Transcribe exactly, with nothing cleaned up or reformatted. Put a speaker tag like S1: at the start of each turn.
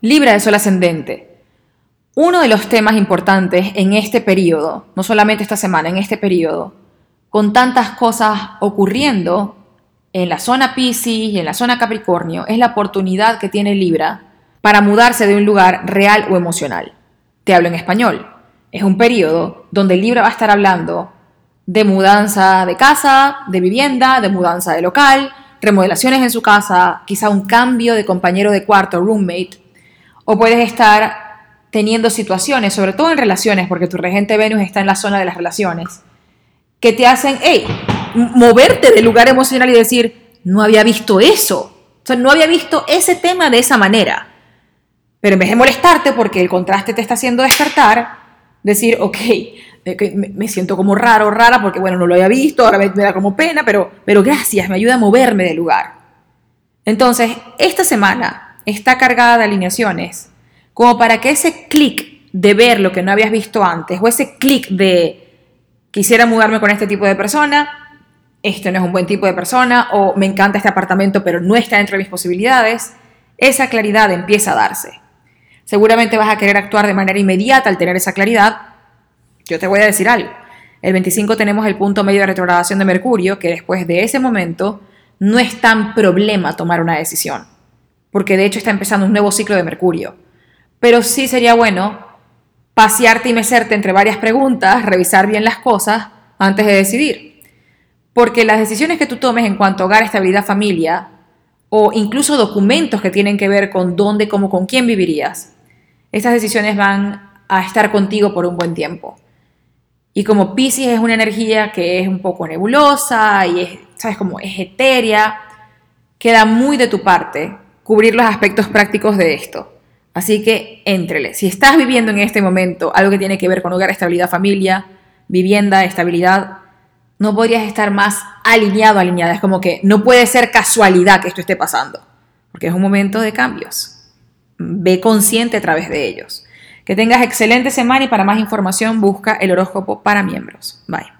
S1: Libra de Sol ascendente. Uno de los temas importantes en este periodo, no solamente esta semana, en este periodo, con tantas cosas ocurriendo en la zona Piscis y en la zona Capricornio, es la oportunidad que tiene Libra para mudarse de un lugar real o emocional. Te hablo en español. Es un periodo donde Libra va a estar hablando de mudanza de casa, de vivienda, de mudanza de local, remodelaciones en su casa, quizá un cambio de compañero de cuarto, roommate, o puedes estar teniendo situaciones, sobre todo en relaciones, porque tu regente Venus está en la zona de las relaciones, que te hacen, hey, moverte del lugar emocional y decir, no había visto eso, o sea, no había visto ese tema de esa manera. Pero en vez de molestarte porque el contraste te está haciendo despertar, decir, ok, me siento como raro, rara, porque bueno, no lo había visto, ahora me da como pena, pero, pero gracias, me ayuda a moverme del lugar. Entonces, esta semana está cargada de alineaciones, como para que ese clic de ver lo que no habías visto antes, o ese clic de quisiera mudarme con este tipo de persona, este no es un buen tipo de persona, o me encanta este apartamento pero no está dentro de mis posibilidades, esa claridad empieza a darse. Seguramente vas a querer actuar de manera inmediata al tener esa claridad. Yo te voy a decir algo. El veinticinco tenemos el punto medio de retrogradación de Mercurio, que después de ese momento no es tan problema tomar una decisión, porque de hecho está empezando un nuevo ciclo de Mercurio. Pero sí sería bueno pasearte y mecerte entre varias preguntas, revisar bien las cosas antes de decidir. Porque las decisiones que tú tomes en cuanto a hogar, estabilidad, familia, o incluso documentos que tienen que ver con dónde, cómo, con quién vivirías, estas decisiones van a estar contigo por un buen tiempo. Y como Piscis es una energía que es un poco nebulosa y es, ¿sabes? Como es etérea, queda muy de tu parte cubrir los aspectos prácticos de esto. Así que éntrele. Si estás viviendo en este momento algo que tiene que ver con hogar, estabilidad, familia, vivienda, estabilidad, no podrías estar más alineado, alineada. Es como que no puede ser casualidad que esto esté pasando, porque es un momento de cambios. Ve consciente a través de ellos. Que tengas excelente semana y para más información busca el horóscopo para miembros. Bye.